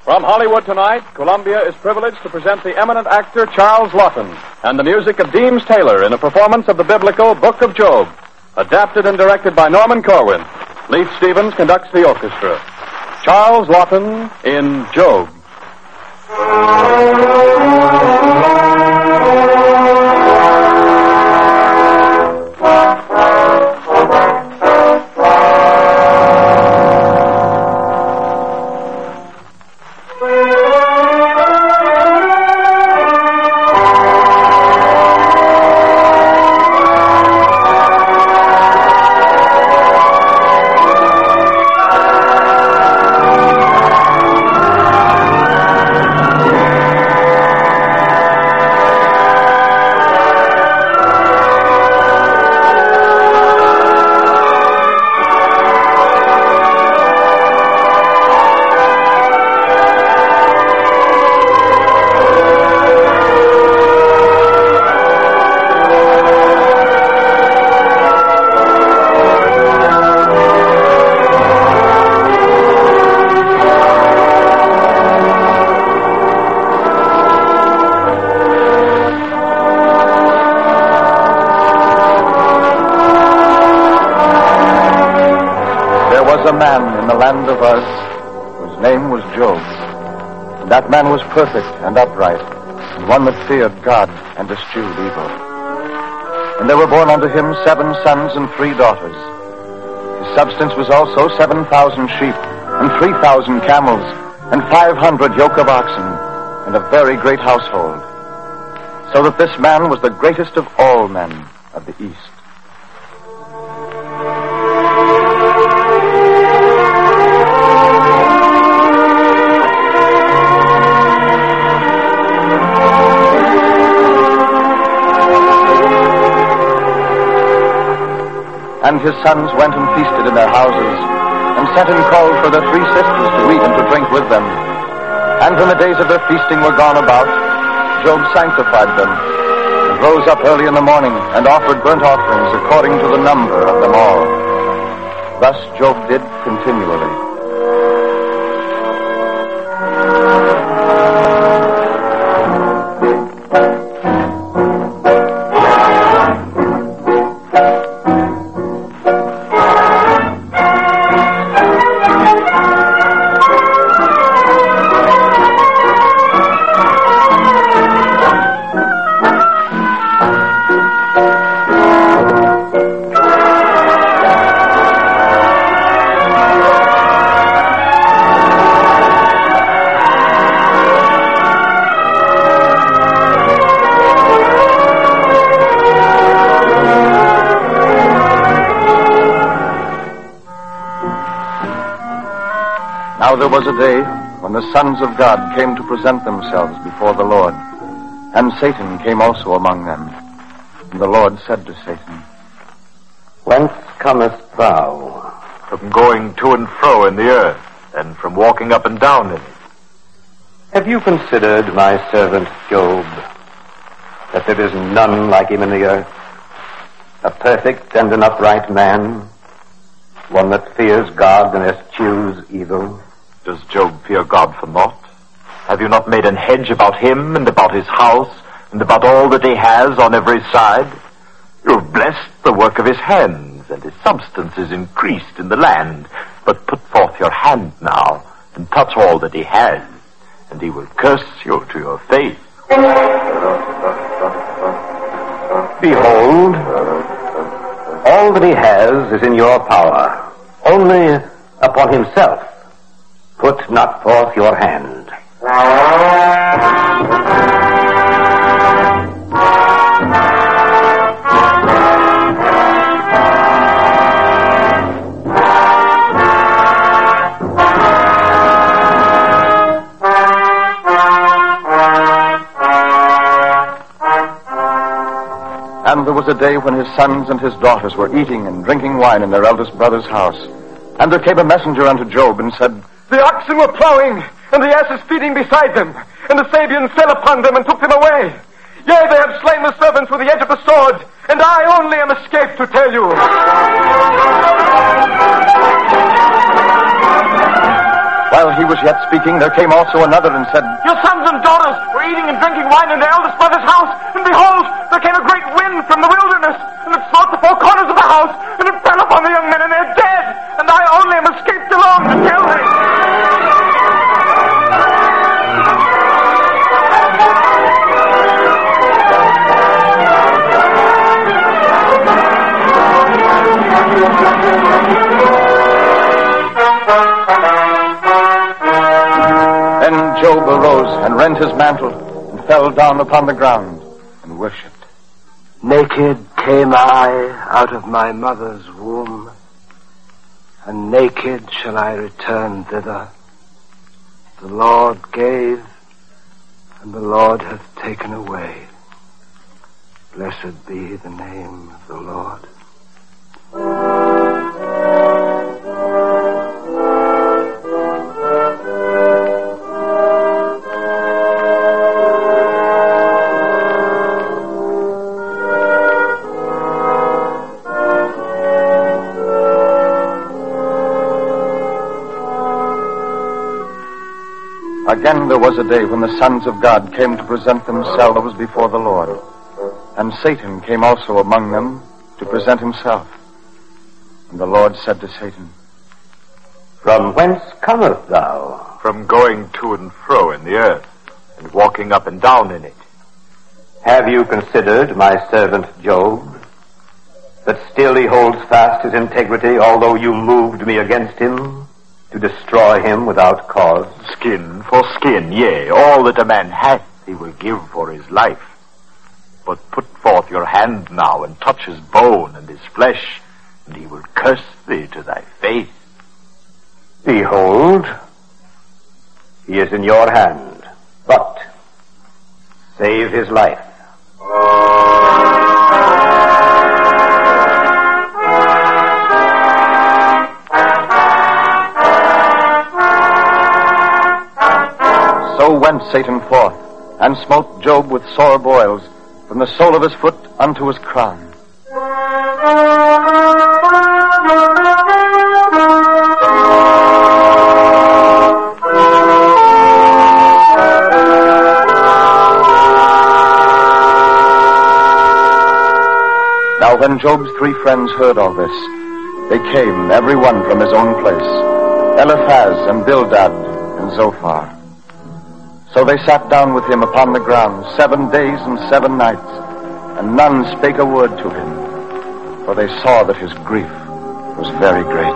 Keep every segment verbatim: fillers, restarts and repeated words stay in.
From Hollywood tonight, Columbia is privileged to present the eminent actor Charles Laughton and the music of Deems Taylor in a performance of the biblical Book of Job, adapted and directed by Norman Corwin. Leith Stevens conducts the orchestra. Charles Laughton in Job. A man in the land of Uz whose name was Job. And that man was perfect and upright, and one that feared God and eschewed evil. And there were born unto him seven sons and three daughters. His substance was also seven thousand sheep, and three thousand camels, and five hundred yoke of oxen, and a very great household. So that this man was the greatest of all men of the East. And his sons went and feasted in their houses, and sent and called for their three sisters to eat and to drink with them. And when the days of their feasting were gone about, Job sanctified them, and rose up early in the morning, and offered burnt offerings according to the number of them all. Thus Job did continually. Now there was a day when the sons of God came to present themselves before the Lord, and Satan came also among them. And the Lord said to Satan, Whence comest thou? From going to and fro in the earth, and from walking up and down in it. Have you considered my servant Job, that there is none like him in the earth, a perfect and an upright man, one that fears God and eschews evil? Does Job fear God for naught? Have you not made an hedge about him and about his house and about all that he has on every side? You have blessed the work of his hands, and his substance is increased in the land. But put forth your hand now and touch all that he has, and he will curse you to your face. Behold, all that he has is in your power, only upon himself put not forth your hand. And there was a day when his sons and his daughters were eating and drinking wine in their eldest brother's house. And there came a messenger unto Job and said, The oxen were plowing, and the asses feeding beside them, and the Sabians fell upon them and took them away. Yea, they have slain the servants with the edge of the sword, and I only am escaped to tell you. While he was yet speaking, there came also another and said, Your sons and daughters were eating and drinking wine in their eldest brother's house, and behold, there came a great wind from the wilderness, and it smote the four corners of the house, and it fell upon the young men, and they're dead, and I only am escaped alone to tell thee. Then Job arose and rent his mantle and fell down upon the ground and worshipped. Naked came I out of my mother's womb, and naked shall I return thither. The Lord gave, and the Lord hath taken away. Blessed be the name of the Lord. Again there was a day when the sons of God came to present themselves before the Lord. And Satan came also among them to present himself. And the Lord said to Satan, From whence comest thou? From going to and fro in the earth, and walking up and down in it. Have you considered my servant Job, that still he holds fast his integrity, although you moved me against him, to destroy him without cause? Skin for skin, yea, all that a man hath he will give for his life. But put forth your hand now, and touch his bone and his flesh, and he will curse thee to thy face. Behold, he is in your hand, but save his life. So went Satan forth, and smote Job with sore boils, from the sole of his foot unto his crown. Now when Job's three friends heard all this, they came, every one from his own place, Eliphaz and Bildad and Zophar. So they sat down with him upon the ground seven days and seven nights, and none spake a word to him, for they saw that his grief was very great.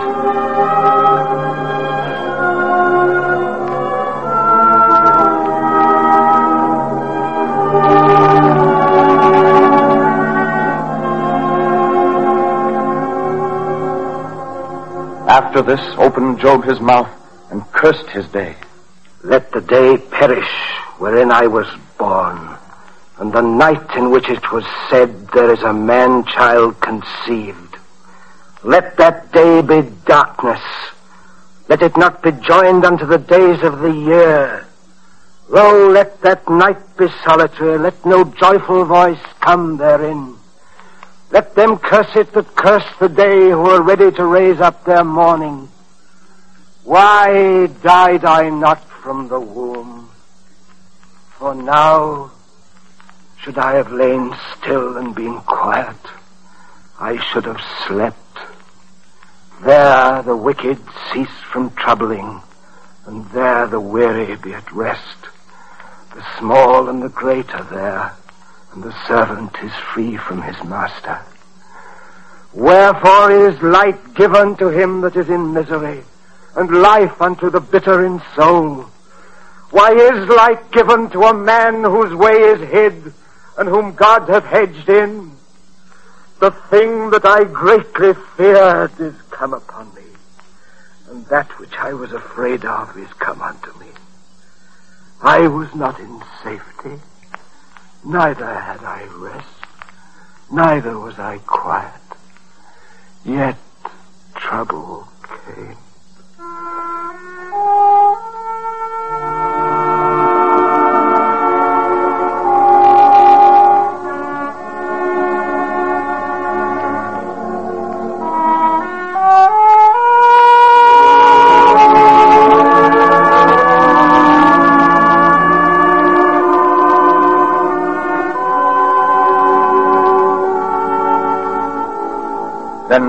After this opened Job his mouth and cursed his day. Let the day perish wherein I was born, and the night in which it was said, there is a man-child conceived. Let that day be darkness. Let it not be joined unto the days of the year. Lo, let that night be solitary. Let no joyful voice come therein. Let them curse it that curse the day, who are ready to raise up their mourning. Why died I not from the womb? For now, should I have lain still and been quiet, I should have slept. There the wicked cease from troubling, and there the weary be at rest. The small and the great are there, and the servant is free from his master. Wherefore is light given to him that is in misery, and life unto the bitter in soul? Why is light given to a man whose way is hid, and whom God hath hedged in? The thing that I greatly feared is come upon me, and that which I was afraid of is come unto me. I was not in safety, neither had I rest, neither was I quiet. Yet trouble came.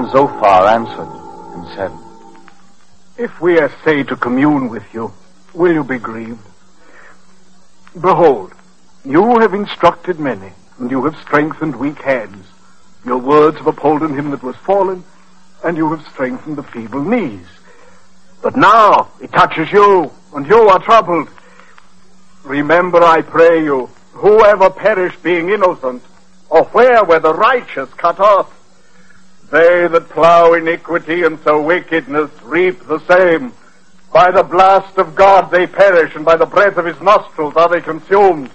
man Zophar answered and said, If we essay to commune with you, will you be grieved? Behold, you have instructed many, and you have strengthened weak hands. Your words have upholden him that was fallen, and you have strengthened the feeble knees. But now it touches you, and you are troubled. Remember, I pray you, whoever perished being innocent, or where were the righteous cut off? They that plow iniquity and sow wickedness reap the same. By the blast of God they perish, and by the breath of his nostrils are they consumed.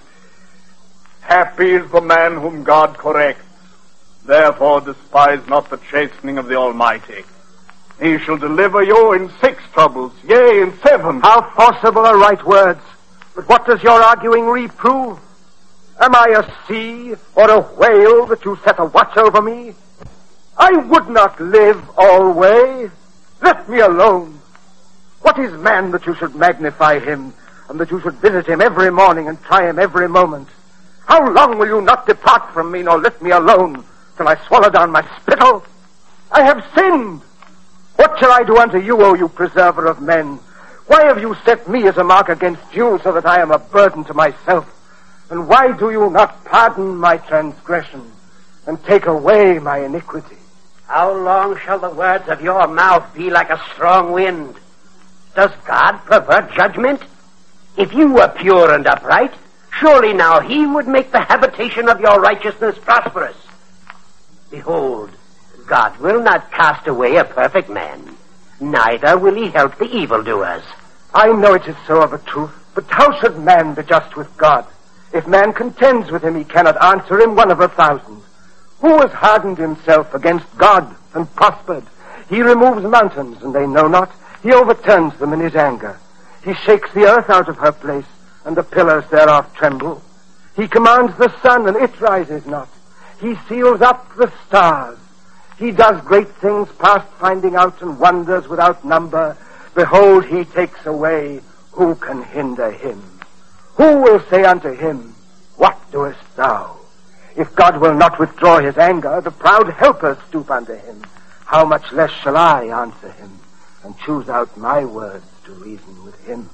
Happy is the man whom God corrects. Therefore despise not the chastening of the Almighty. He shall deliver you in six troubles, yea, in seven. How forcible are right words! But what does your arguing reprove? Am I a sea or a whale that you set a watch over me? I would not live alway. Let me alone. What is man that you should magnify him, and that you should visit him every morning and try him every moment? How long will you not depart from me, nor let me alone, till I swallow down my spittle? I have sinned. What shall I do unto you, O you preserver of men? Why have you set me as a mark against you, so that I am a burden to myself? And why do you not pardon my transgression, and take away my iniquity? How long shall the words of your mouth be like a strong wind? Does God pervert judgment? If you were pure and upright, surely now he would make the habitation of your righteousness prosperous. Behold, God will not cast away a perfect man, neither will he help the evildoers. I know it is so of a truth, but how should man be just with God? If man contends with him, he cannot answer him one of a thousand. Who has hardened himself against God and prospered? He removes mountains, and they know not. He overturns them in his anger. He shakes the earth out of her place, and the pillars thereof tremble. He commands the sun, and it rises not. He seals up the stars. He does great things past finding out, and wonders without number. Behold, he takes away. Who can hinder him? Who will say unto him, What doest thou? If God will not withdraw his anger, the proud helpers stoop unto him. How much less shall I answer him, and choose out my words to reason with him?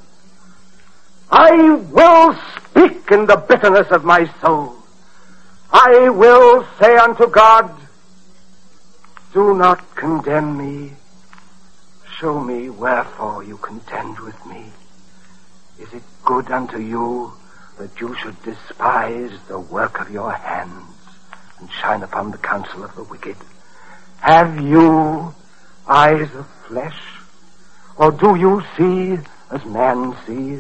I will speak in the bitterness of my soul. I will say unto God, Do not condemn me. Show me wherefore you contend with me. Is it good unto you that you should despise the work of your hands and shine upon the counsel of the wicked? Have you eyes of flesh, or do you see as man sees?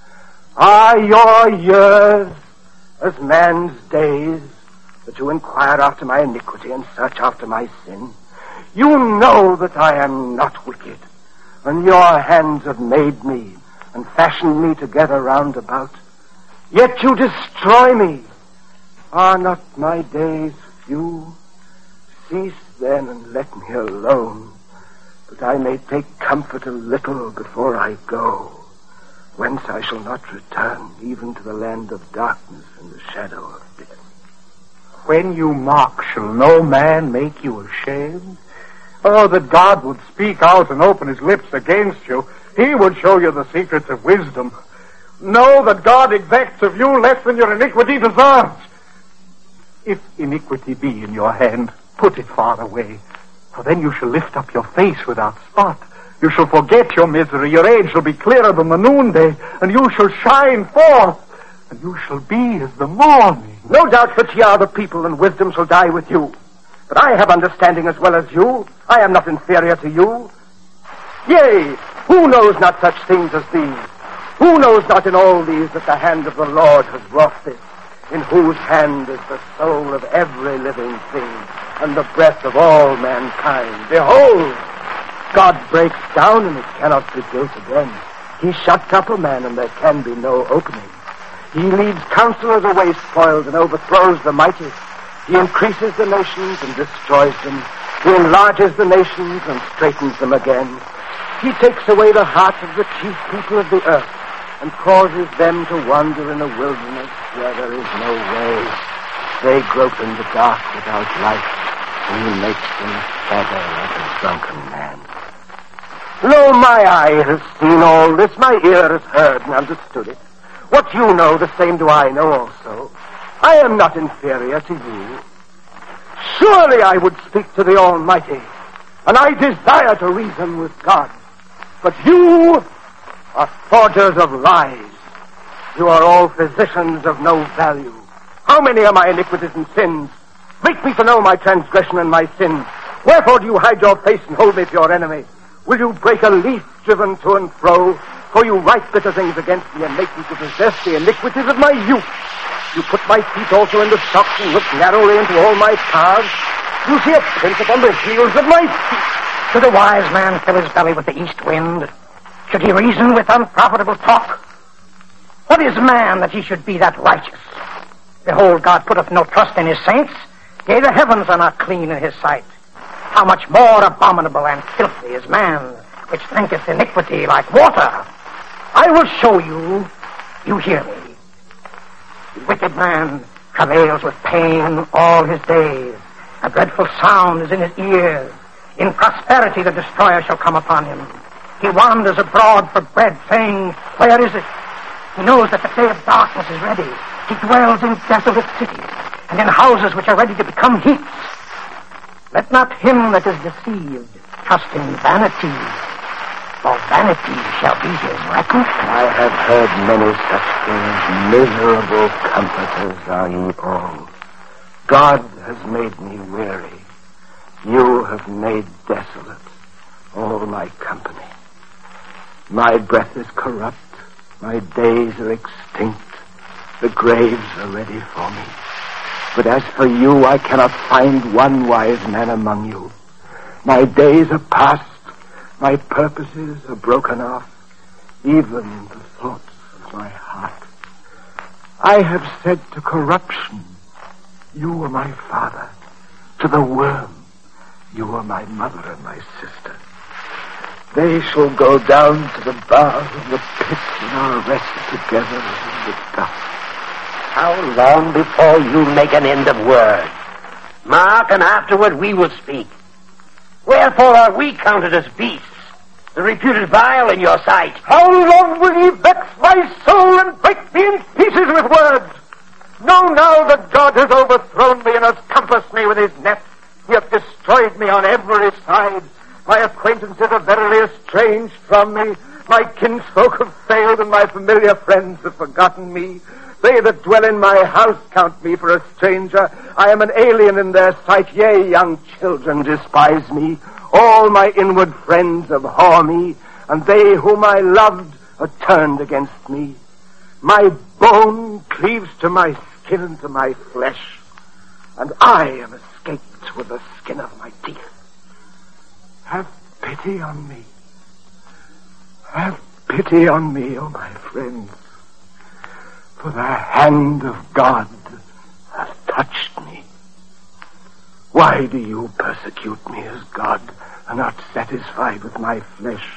Are your years as man's days, that you inquire after my iniquity and search after my sin? You know that I am not wicked, and your hands have made me and fashioned me together round about. Yet you destroy me. Are not my days few? Cease then and let me alone, that I may take comfort a little before I go, whence I shall not return even to the land of darkness and the shadow of death. When you mock, shall no man make you ashamed? Oh, that God would speak out and open his lips against you. He would show you the secrets of wisdom. Know that God exacts of you less than your iniquity deserves. If iniquity be in your hand, put it far away, for then you shall lift up your face without spot. You shall forget your misery, your age shall be clearer than the noonday, and you shall shine forth, and you shall be as the morning. No doubt but ye are the people, and wisdom shall die with you. But I have understanding as well as you. I am not inferior to you. Yea, who knows not such things as these? Who knows not in all these that the hand of the Lord has wrought this, in whose hand is the soul of every living thing, and the breath of all mankind? Behold, God breaks down, and it cannot be built again. He shuts up a man, and there can be no opening. He leads counselors away spoiled, and overthrows the mighty. He increases the nations and destroys them. He enlarges the nations and straightens them again. He takes away the heart of the chief people of the earth, and causes them to wander in a wilderness where there is no way. They grope in the dark without light. He makes them stagger like a drunken man. Lo, my eye has seen all this, my ear has heard and understood it. What you know, the same do I know also. I am not inferior to you. Surely I would speak to the Almighty, and I desire to reason with God. But you are forgers of lies. You are all physicians of no value. How many are my iniquities and sins? Make me to know my transgression and my sin. Wherefore do you hide your face and hold me for your enemy? Will you break a leaf driven to and fro? For you write bitter things against me and make me to possess the iniquities of my youth. You put my feet also into stocks and look narrowly into all my paths. You see a print upon the heels of my feet. Should a wise man fill his belly with the east wind? Should he reason with unprofitable talk? What is man that he should be that righteous? Behold, God putteth no trust in his saints. Yea, the heavens are not clean in his sight. How much more abominable and filthy is man, which thinketh iniquity like water. I will show you. You hear me. The wicked man travails with pain all his days. A dreadful sound is in his ears. In prosperity the destroyer shall come upon him. He wanders abroad for bread, saying, where is it? He knows that the day of darkness is ready. He dwells in desolate cities, and in houses which are ready to become heaps. Let not him that is deceived trust in vanity, for vanity shall be his recompense. I have heard many such things. Miserable comforters are ye all. God has made me weary. You have made desolate all my company. My breath is corrupt. My days are extinct. The graves are ready for me. But as for you, I cannot find one wise man among you. My days are past. My purposes are broken off. Even the thoughts of my heart. I have said to corruption, you are my father. To the worm, you are my mother and my sister. They shall go down to the bars of the pit and are rested together in the dust. How long before you make an end of words? Mark, and afterward we will speak. Wherefore are we counted as beasts, the reputed vile in your sight? How long will ye vex my soul and break me in pieces with words? Know now that God has overthrown me and has compassed me with his net. He hath destroyed me on every side. My acquaintances are verily estranged from me. My kinsfolk have failed, and my familiar friends have forgotten me. They that dwell in my house count me for a stranger. I am an alien in their sight. Yea, young children despise me. All my inward friends abhor me, and they whom I loved are turned against me. My bone cleaves to my skin and to my flesh, and I am escaped with the skin of my teeth. Have pity on me. Have pity on me, O my friends, for the hand of God has touched me. Why do you persecute me as God, and not satisfied with my flesh?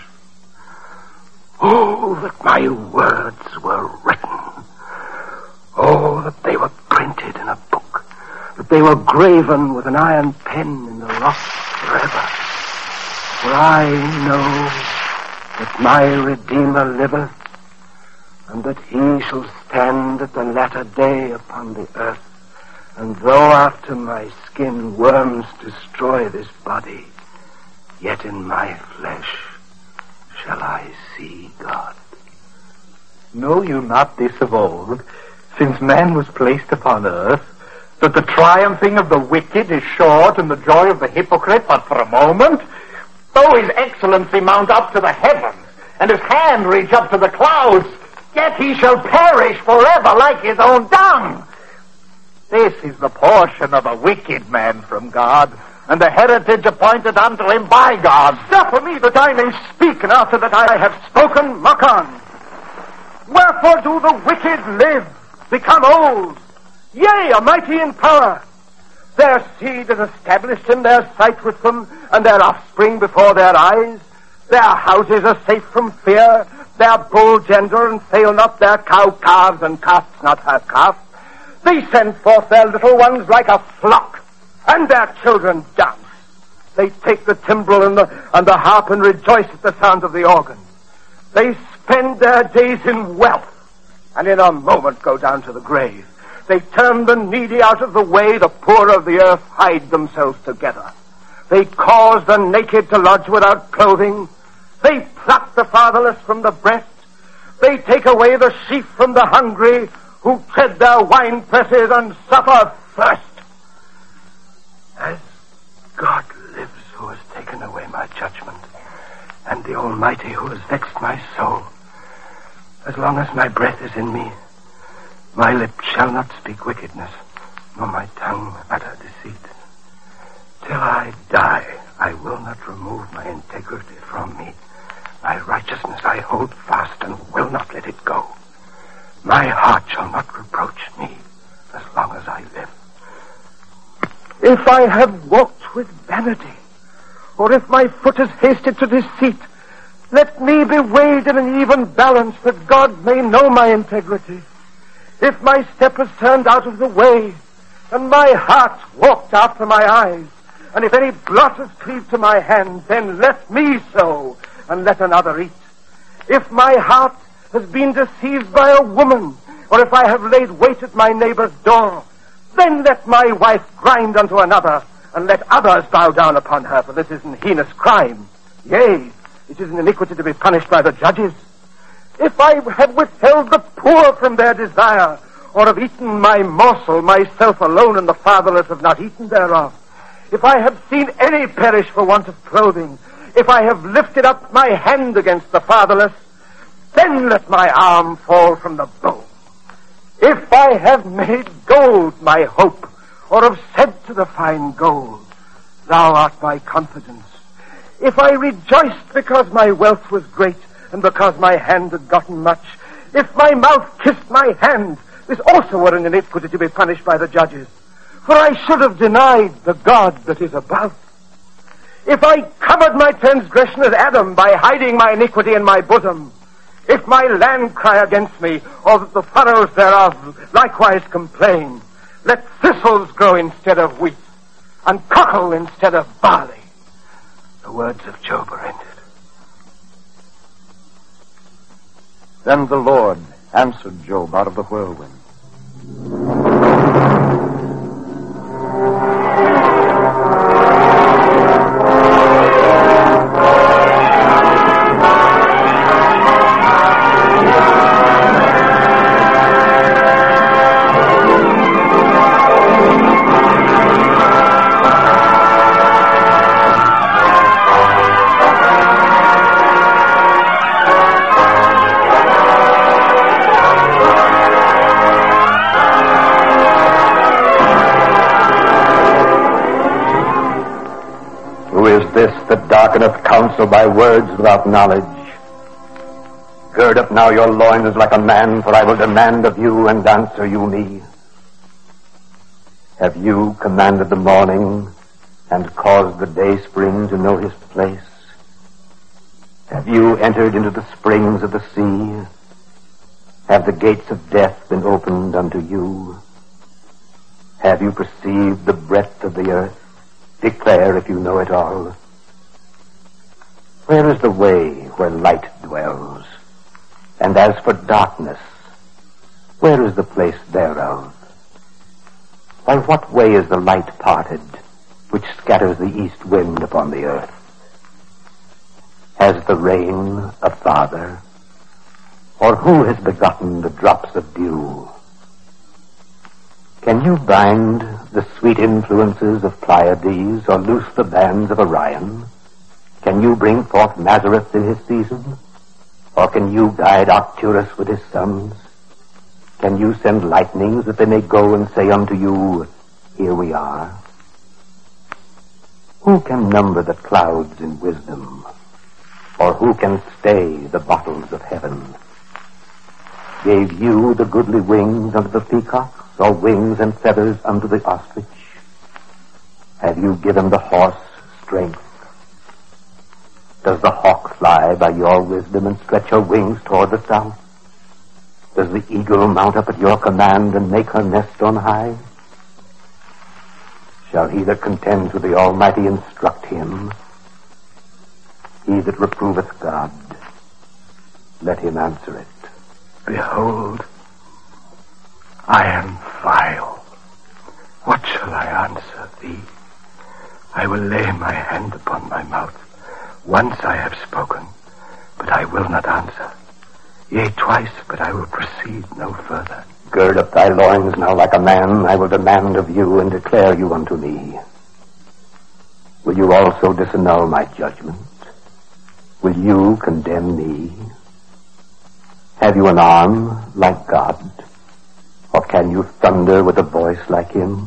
Oh, that my words were written. Oh, that they were printed in a book, that they were graven with an iron pen in the rock forever. For I know that my Redeemer liveth, and that he shall stand at the latter day upon the earth. And though after my skin worms destroy this body, yet in my flesh shall I see God. Know you not this of old, since man was placed upon earth, that the triumphing of the wicked is short, and the joy of the hypocrite but for a moment? Though his excellency mount up to the heavens, and his hand reach up to the clouds, yet he shall perish forever like his own dung. This is the portion of a wicked man from God, and the heritage appointed unto him by God. Suffer me that I may speak, and after that I have spoken, mock on. Wherefore do the wicked live, become old, yea, are mighty in power? Their seed is established in their sight with them, and their offspring before their eyes. Their houses are safe from fear. Their bull gender and fail not. Their cow calves and casts not her calf. They send forth their little ones like a flock. and their children dance. They take the timbrel and the, and the harp and rejoice at the sound of the organ. They spend their days in wealth, and in a moment go down to the grave. They turn the needy out of the way, the poor of the earth hide themselves together. They cause the naked to lodge without clothing. They pluck the fatherless from the breast. They take away the sheep from the hungry, who tread their wine presses and suffer thirst. As God lives, who has taken away my judgment, and the Almighty who has vexed my soul, as long as my breath is in me, my lips shall not speak wickedness, nor my tongue utter deceit. Till I die, I will not remove my integrity from me. My righteousness I hold fast and will not let it go. My heart shall not reproach me as long as I live. If I have walked with vanity, or if my foot has hasted to deceit, let me be weighed in an even balance, that God may know my integrity. If my step has turned out of the way, and my heart walked after my eyes, and if any blot has cleaved to my hand, then let me sow, and let another eat. If my heart has been deceived by a woman, or if I have laid wait at my neighbor's door, then let my wife grind unto another, and let others bow down upon her, for this is an heinous crime. Yea, it is an iniquity to be punished by the judges. If I have withheld the poor from their desire, or have eaten my morsel, myself alone and the fatherless have not eaten thereof, if I have seen any perish for want of clothing, if I have lifted up my hand against the fatherless, then let my arm fall from the bow. If I have made gold my hope, or have said to the fine gold, thou art my confidence, if I rejoiced because my wealth was great, and because my hand had gotten much, if my mouth kissed my hand, this also were an iniquity to be punished by the judges. For I should have denied the God that is above. If I covered my transgression as Adam by hiding my iniquity in my bosom, if my land cry against me, or that the furrows thereof likewise complain, let thistles grow instead of wheat, and cockle instead of barley. The words of Job are ended. Then the Lord answered Job out of the whirlwind. This that darkeneth counsel by words without knowledge. Gird up now your loins like a man, for I will demand of you, and answer you me. Have you commanded the morning, and caused the day spring to know his place? Have you entered into the springs of the sea? Have the gates of death been opened unto you? Have you perceived the breadth of the earth? Declare if you know it all. Where is the way where light dwells? And as for darkness, where is the place thereof? By what way is the light parted, which scatters the east wind upon the earth? Has the rain a father? Or who has begotten the drops of dew? Can you bind the sweet influences of Pleiades, or loose the bands of Orion? Can you bring forth Nazareth in his season? Or can you guide Arcturus with his sons? Can you send lightnings that they may go and say unto you, here we are? Who can number the clouds in wisdom? Or who can stay the bottles of heaven? Gave you the goodly wings unto the peacocks, or wings and feathers unto the ostrich? Have you given the horse strength? Does the hawk fly by your wisdom and stretch her wings toward the south? Does the eagle mount up at your command and make her nest on high? Shall he that contends with the Almighty instruct him? He that reproveth God, let him answer it. Behold, I am vile. What shall I answer thee? I will lay my hand upon my mouth. Once I have spoken, but I will not answer. Yea, twice, but I will proceed no further. Gird up thy loins now like a man. I will demand of you and declare you unto me. Will you also disannul my judgment? Will you condemn me? Have you an arm like God? Or can you thunder with a voice like him?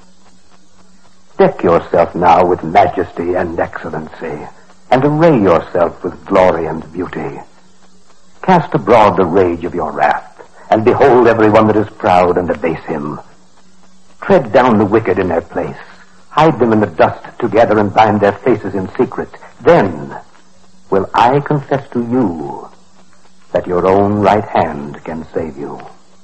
Deck yourself now with majesty and excellency, and array yourself with glory and beauty. Cast abroad the rage of your wrath, and behold everyone that is proud and abase him. Tread down the wicked in their place. Hide them in the dust together and bind their faces in secret. Then will I confess to you that your own right hand can save you.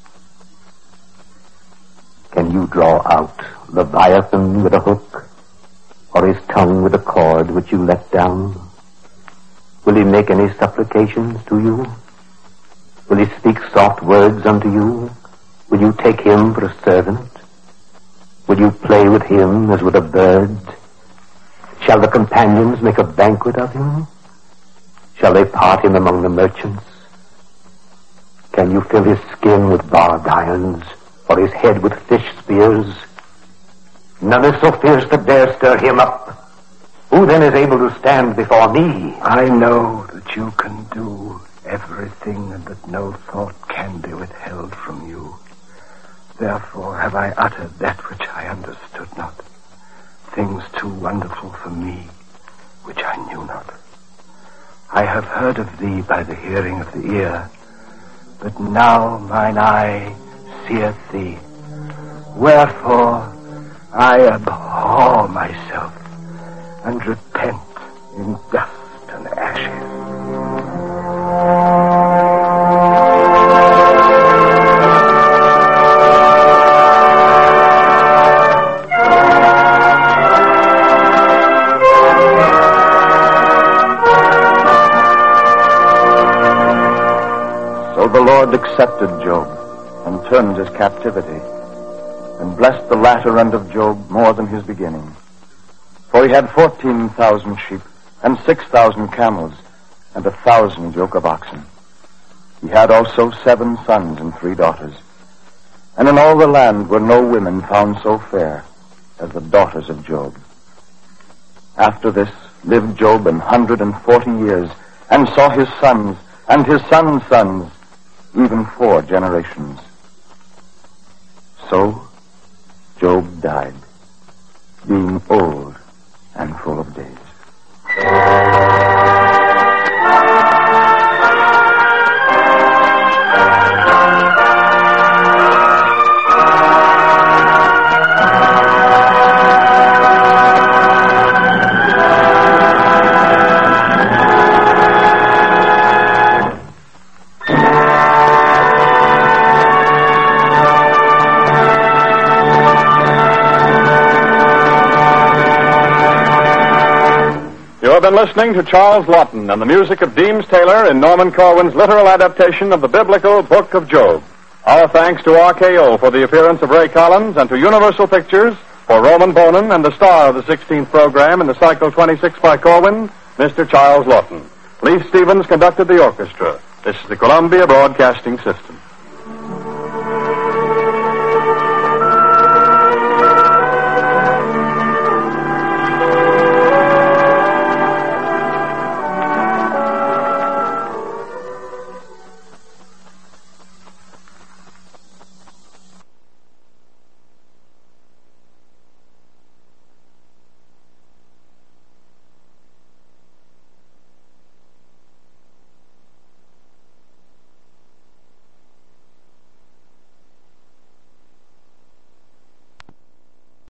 Can you draw out Leviathan with a hook, or his tongue with a cord which you let down? Will he make any supplications to you? Will he speak soft words unto you? Will you take him for a servant? Will you play with him as with a bird? Shall the companions make a banquet of him? Shall they part him among the merchants? Can you fill his skin with barbed irons, or his head with fish spears? None is so fierce that dare stir him up. Who then is able to stand before me? I know that you can do everything, and that no thought can be withheld from you. Therefore have I uttered that which I understood not, things too wonderful for me, which I knew not. I have heard of thee by the hearing of the ear, but now mine eye seeth thee. Wherefore I abhor myself, and repent in dust and ashes. So the Lord accepted Job and turned his captivity, and blessed the latter end of Job more than his beginning. For he had fourteen thousand sheep, and six thousand camels, and a thousand yoke of oxen. He had also seven sons and three daughters. And in all the land were no women found so fair as the daughters of Job. After this lived Job an hundred and forty years, and saw his sons, and his sons' sons, even four generations. So Job died, being old and full of days. You have been listening to Charles Laughton and the music of Deems Taylor in Norman Corwin's literal adaptation of the biblical Book of Job. Our thanks to R K O for the appearance of Ray Collins, and to Universal Pictures for Roman Bonin and the star of the sixteenth program in the Cycle twenty-six by Corwin, Mister Charles Laughton. Leif Stevens conducted the orchestra. This is the Columbia Broadcasting System.